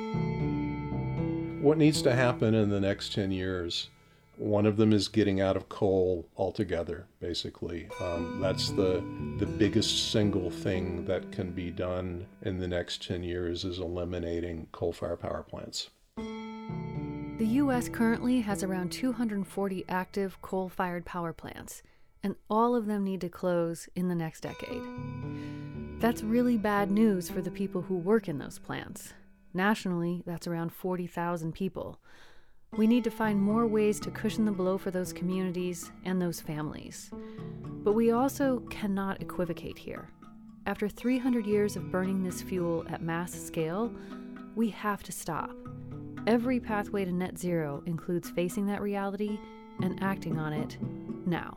What needs to happen in the next ten years? One of them is getting out of coal altogether, basically. Um, that's the, the biggest single thing that can be done in the next ten years is eliminating coal-fired power plants. The U S currently has around two hundred forty active coal-fired power plants, and all of them need to close in the next decade. That's really bad news for the people who work in those plants. Nationally, that's around forty thousand people. We need to find more ways to cushion the blow for those communities and those families. But we also cannot equivocate here. After three hundred years of burning this fuel at mass scale, we have to stop. Every pathway to net zero includes facing that reality and acting on it now.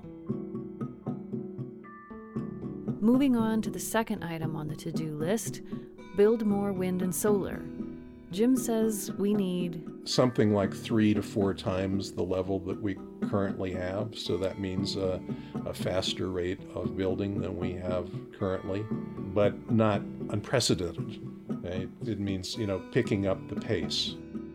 Moving on to the second item on the to-do list, build more wind and solar. Jim says we need something like three to four times the level that we currently have. So that means a, a faster rate of building than we have currently, but not unprecedented. Okay? It means, you know, picking up the pace.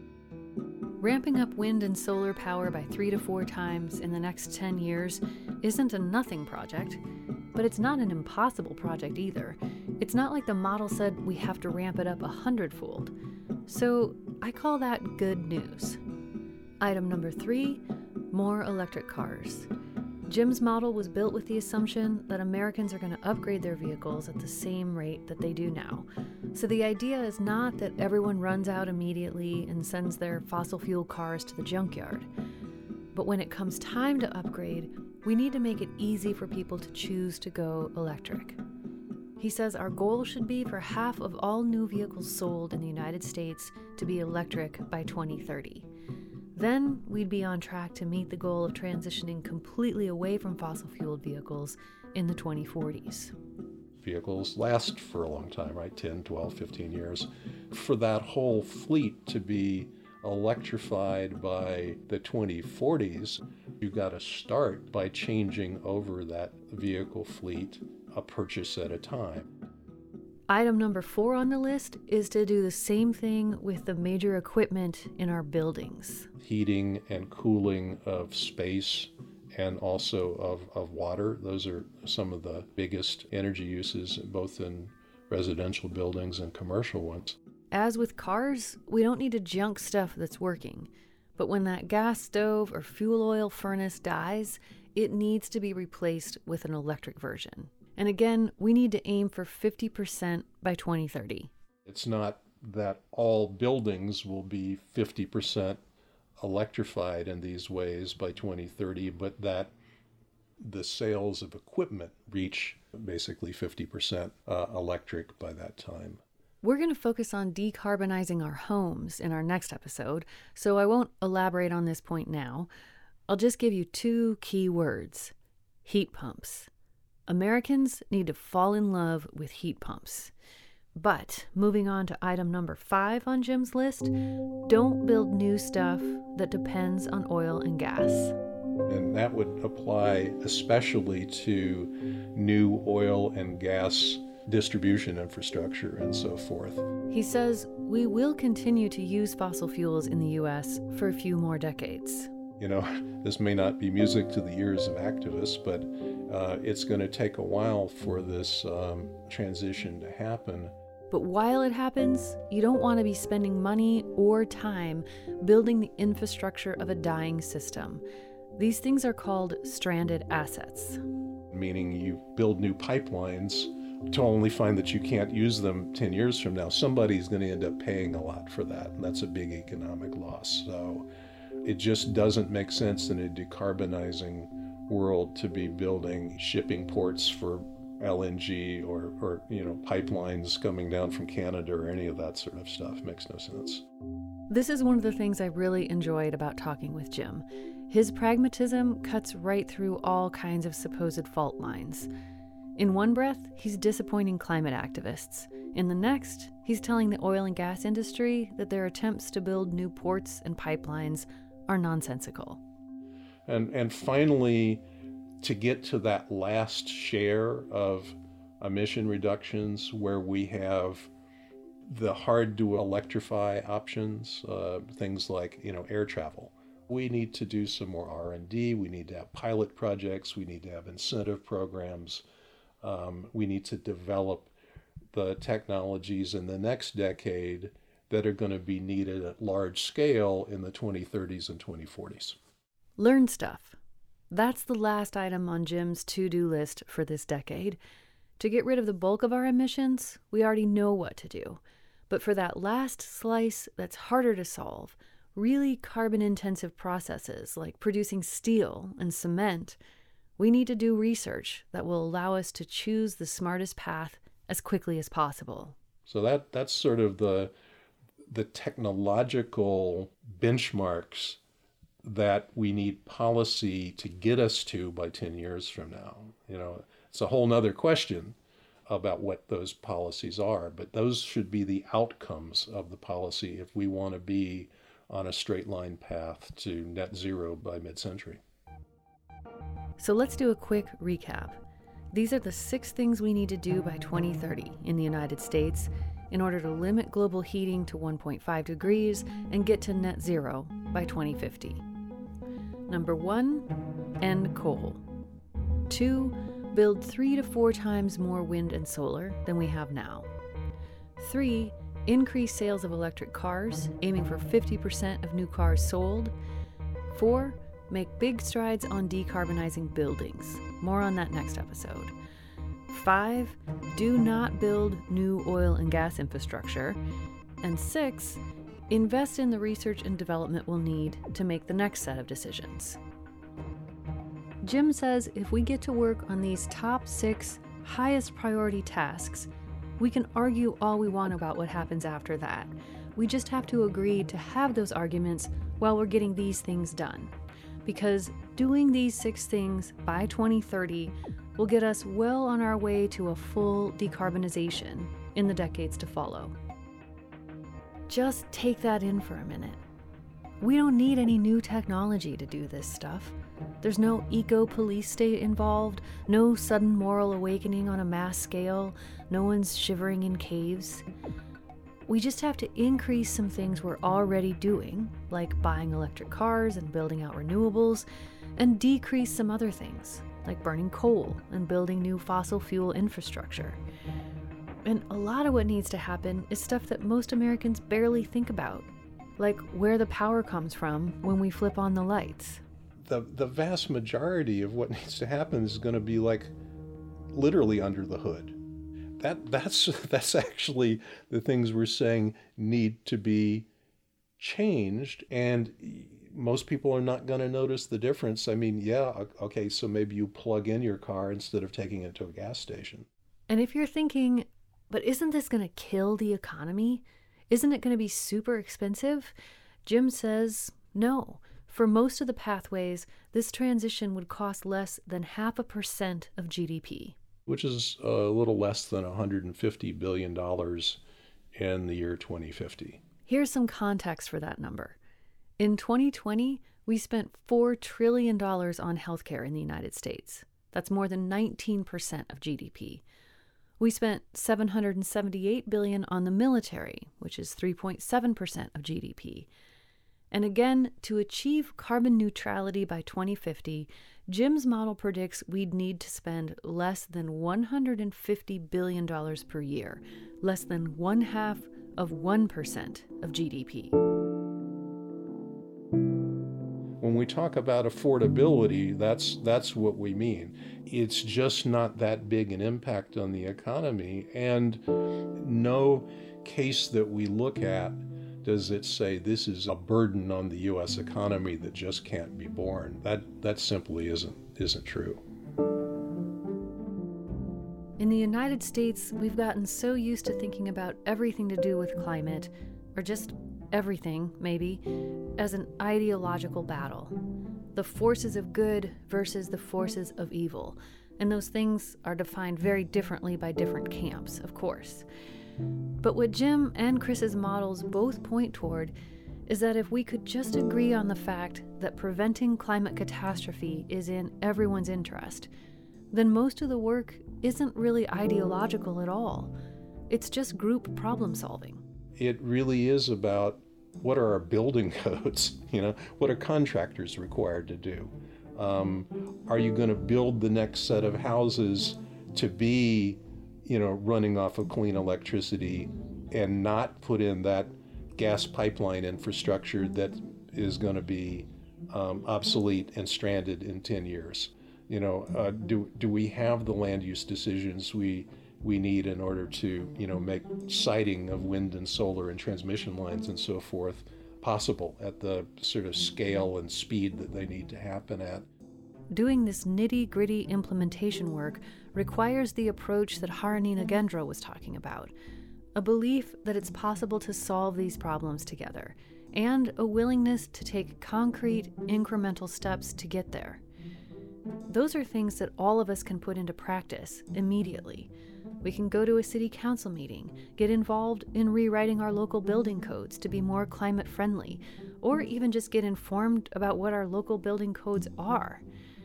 Ramping up wind and solar power by three to four times in the next ten years isn't a nothing project, but it's not an impossible project either. It's not like the model said we have to ramp it up a hundredfold. So I call that good news. Item number three, more electric cars. Jim's model was built with the assumption that Americans are going to upgrade their vehicles at the same rate that they do now. So the idea is not that everyone runs out immediately and sends their fossil fuel cars to the junkyard. But when it comes time to upgrade, we need to make it easy for people to choose to go electric. He says our goal should be for half of all new vehicles sold in the United States to be electric by twenty thirty. Then we'd be on track to meet the goal of transitioning completely away from fossil-fueled vehicles in the twenty forties. Vehicles last for a long time, right? ten, twelve, fifteen years. For that whole fleet to be electrified by the twenty forties, you've got to start by changing over that vehicle fleet a purchase at a time. Item number four on the list is to do the same thing with the major equipment in our buildings. Heating and cooling of space and also of, of water. Those are some of the biggest energy uses, both in residential buildings and commercial ones. As with cars, we don't need to junk stuff that's working. But when that gas stove or fuel oil furnace dies, it needs to be replaced with an electric version. And again, we need to aim for fifty percent by twenty thirty. It's not that all buildings will be fifty percent electrified in these ways by twenty thirty, but that the sales of equipment reach basically fifty percent uh, electric by that time. We're going to focus on decarbonizing our homes in our next episode, so I won't elaborate on this point now. I'll just give you two key words: heat pumps. Americans need to fall in love with heat pumps. But moving on to item number five on Jim's list, don't build new stuff that depends on oil and gas. And that would apply especially to new oil and gas distribution infrastructure and so forth. He says we will continue to use fossil fuels in the U S for a few more decades. You know, this may not be music to the ears of activists, but uh, it's going to take a while for this um, transition to happen. But while it happens, you don't want to be spending money or time building the infrastructure of a dying system. These things are called stranded assets. Meaning you build new pipelines to only find that you can't use them ten years from now. Somebody's going to end up paying a lot for that, and that's a big economic loss. So it just doesn't make sense in a decarbonizing world to be building shipping ports for L N G or, or you know, pipelines coming down from Canada or any of that sort of stuff. Makes no sense. This is one of the things I really enjoyed about talking with Jim. His pragmatism cuts right through all kinds of supposed fault lines. In one breath, he's disappointing climate activists. In the next, he's telling the oil and gas industry that their attempts to build new ports and pipelines are nonsensical. And and finally, to get to that last share of emission reductions where we have the hard to electrify options, uh, things like, you know, air travel. We need to do some more R and D. We need to have pilot projects. We need to have incentive programs. Um, we need to develop the technologies in the next decade that are going to be needed at large scale in the twenty thirties and twenty forties. Learn stuff. That's the last item on Jim's to-do list for this decade. To get rid of the bulk of our emissions, we already know what to do. But for that last slice that's harder to solve, really carbon-intensive processes like producing steel and cement, we need to do research that will allow us to choose the smartest path as quickly as possible. So that that's sort of the the technological benchmarks that we need policy to get us to by ten years from now. You know, it's a whole nother question about what those policies are, but those should be the outcomes of the policy if we want to be on a straight line path to net zero by mid-century. So let's do a quick recap. These are the six things we need to do by twenty thirty in the United States in order to limit global heating to one point five degrees and get to net zero by twenty fifty. Number one, end coal. Two, build three to four times more wind and solar than we have now. Three, increase sales of electric cars, aiming for fifty percent of new cars sold. Four, make big strides on decarbonizing buildings. More on that next episode. Five, do not build new oil and gas infrastructure. And six, invest in the research and development we'll need to make the next set of decisions. Jim says if we get to work on these top six highest priority tasks, we can argue all we want about what happens after that. We just have to agree to have those arguments while we're getting these things done. Because doing these six things by twenty thirty will get us well on our way to a full decarbonization in the decades to follow. Just take that in for a minute. We don't need any new technology to do this stuff. There's no eco-police state involved, no sudden moral awakening on a mass scale, no one's shivering in caves. We just have to increase some things we're already doing, like buying electric cars and building out renewables, and decrease some other things, like burning coal and building new fossil fuel infrastructure. And a lot of what needs to happen is stuff that most Americans barely think about, like where the power comes from when we flip on the lights. The, the vast majority of what needs to happen is going to be like literally under the hood. That that's that's actually the things we're saying need to be changed, and most people are not going to notice the difference. I mean, yeah, okay, so maybe you plug in your car instead of taking it to a gas station. And if you're thinking, But isn't this going to kill the economy? Isn't it going to be super expensive? Jim says no. For most of the pathways, this transition would cost less than half a percent of G D P. Which is a little less than one hundred fifty billion dollars in the year twenty fifty. Here's some context for that number. In twenty twenty, we spent four trillion dollars on healthcare in the United States. That's more than nineteen percent of G D P. We spent seven hundred seventy-eight billion dollars on the military, which is three point seven percent of G D P. And again, to achieve carbon neutrality by twenty fifty, Jim's model predicts we'd need to spend less than one hundred fifty billion dollars per year, less than one half of one percent of G D P. When we talk about affordability, that's that's what we mean. It's just not that big an impact on the economy, and no case that we look at does it say this is a burden on the U S economy that just can't be borne. That that simply isn't isn't true. In the United States, we've gotten so used to thinking about everything to do with climate, or just everything, maybe, as an ideological battle. The forces of good versus the forces of evil. And those things are defined very differently by different camps, of course. But what Jim and Chris's models both point toward is that if we could just agree on the fact that preventing climate catastrophe is in everyone's interest, then most of the work isn't really ideological at all. It's just group problem solving. It really is about what are our building codes, you know, what are contractors required to do? Um, are you going to build the next set of houses to be, you know, running off of clean electricity and not put in that gas pipeline infrastructure that is going to be um, obsolete and stranded in ten years? You know, uh, do do we have the land use decisions we we need in order to, you know, make siting of wind and solar and transmission lines and so forth possible at the sort of scale and speed that they need to happen at? Doing this nitty-gritty implementation work requires the approach that Harini Nagendra was talking about, a belief that it's possible to solve these problems together, and a willingness to take concrete, incremental steps to get there. Those are things that all of us can put into practice immediately. We can go to a city council meeting, get involved in rewriting our local building codes to be more climate friendly, or even just get informed about what our local building codes are.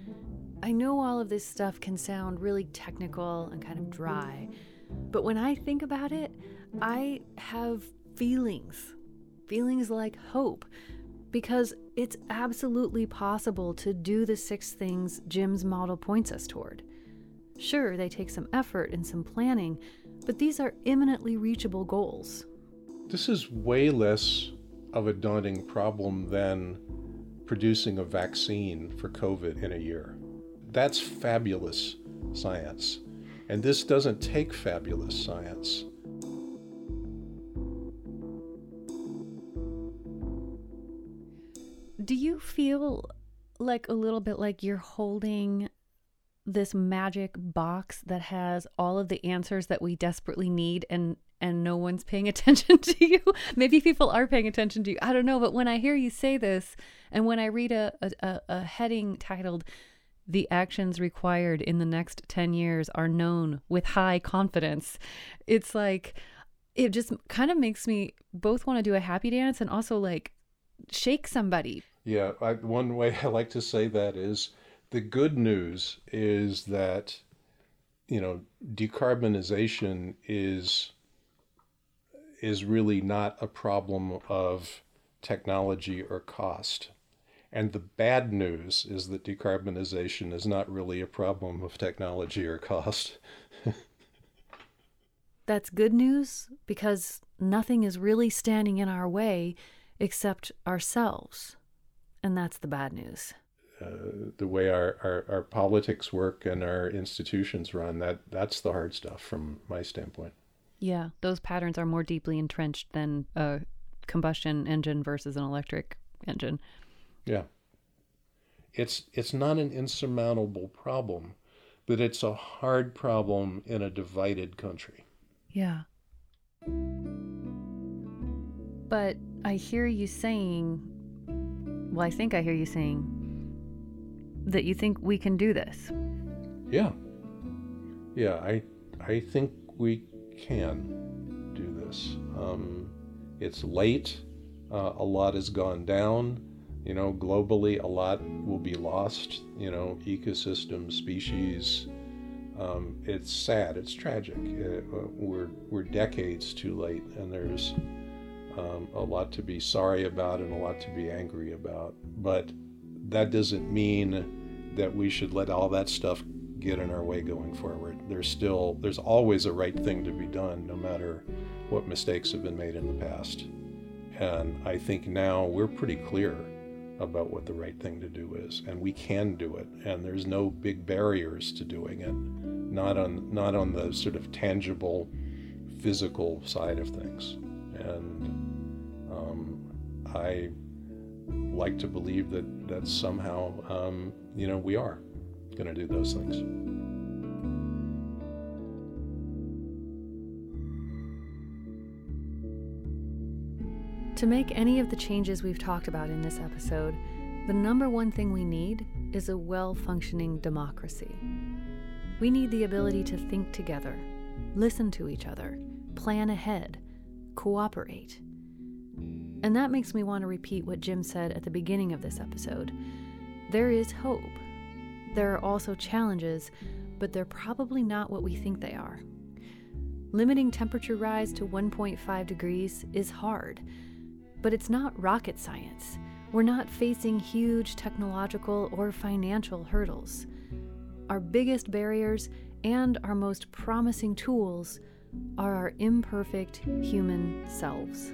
I know all of this stuff can sound really technical and kind of dry, but when I think about it, I have feelings, feelings like hope, because it's absolutely possible to do the six things Jim's model points us toward. Sure, they take some effort and some planning, but these are imminently reachable goals. This is way less of a daunting problem than producing a vaccine for COVID in a year. That's fabulous science. And this doesn't take fabulous science. Do you feel like a little bit like you're holding this magic box that has all of the answers that we desperately need, and and no one's paying attention to you? Maybe people are paying attention to you. I don't know. But when I hear you say this, and when I read a, a, a heading titled, "The actions required in the next ten years are known with high confidence," it's like, it just kind of makes me both want to do a happy dance and also like shake somebody. Yeah, I, one way I like to say that is, the good news is that, you know, decarbonization is is really not a problem of technology or cost. And the bad news is that decarbonization is not really a problem of technology or cost. That's good news, because nothing is really standing in our way except ourselves. And that's the bad news. Uh, the way our, our, our politics work and our institutions run, that that's the hard stuff from my standpoint. Yeah, those patterns are more deeply entrenched than a combustion engine versus an electric engine. Yeah. It's it's not an insurmountable problem, but it's a hard problem in a divided country. Yeah. But I hear you saying, well, I think I hear you saying that you think we can do this. Yeah. Yeah, I I think we can do this. Um, it's late. Uh, a lot has gone down. You know, globally, a lot will be lost. You know, ecosystem, species. Um, it's sad. It's tragic. Uh, we're we're decades too late, and there's um, a lot to be sorry about and a lot to be angry about. But that doesn't mean that we should let all that stuff get in our way going forward. There's still there's always a right thing to be done, no matter what mistakes have been made in the past. And I think now we're pretty clear about what the right thing to do is, and we can do it, and there's no big barriers to doing it, not on not on the sort of tangible physical side of things. And um, I like to believe that that somehow um, you know we are going to do those things. To make any of the changes we've talked about in this episode, the number one thing we need is a well-functioning democracy. We need the ability to think together, listen to each other, plan ahead, cooperate. And that makes me want to repeat what Jim said at the beginning of this episode. There is hope. There are also challenges, but they're probably not what we think they are. Limiting temperature rise to one point five degrees is hard, but it's not rocket science. We're not facing huge technological or financial hurdles. Our biggest barriers and our most promising tools are our imperfect human selves.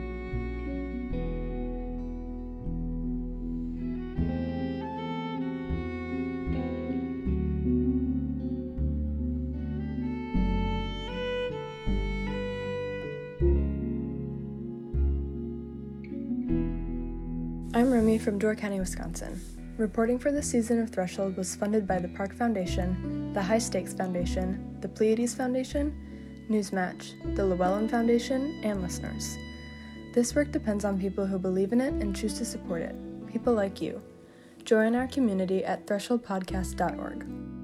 I'm Remy from Door County, Wisconsin. Reporting for this season of Threshold was funded by the Park Foundation, the High Stakes Foundation, the Pleiades Foundation, Newsmatch, the Llewellyn Foundation, and listeners. This work depends on people who believe in it and choose to support it, people like you. Join our community at threshold podcast dot org.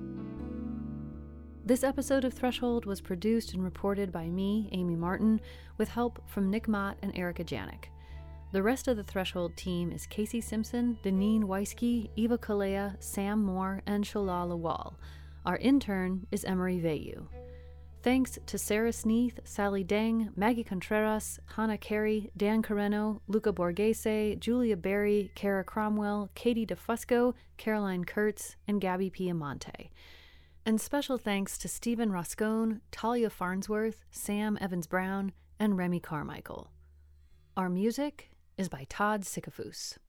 This episode of Threshold was produced and reported by me, Amy Martin, with help from Nick Mott and Erica Janik. The rest of the Threshold team is Casey Simpson, Deneen Weisky, Eva Kalea, Sam Moore, and Shalal Lawal. Our intern is Emery Veyu. Thanks to Sarah Sneath, Sally Deng, Maggie Contreras, Hannah Carey, Dan Carreno, Luca Borghese, Julia Berry, Kara Cromwell, Katie DeFusco, Caroline Kurtz, and Gabby Piamonte. And special thanks to Stephen Roscone, Talia Farnsworth, Sam Evans-Brown, and Remy Carmichael. Our music is by Todd Sikafus.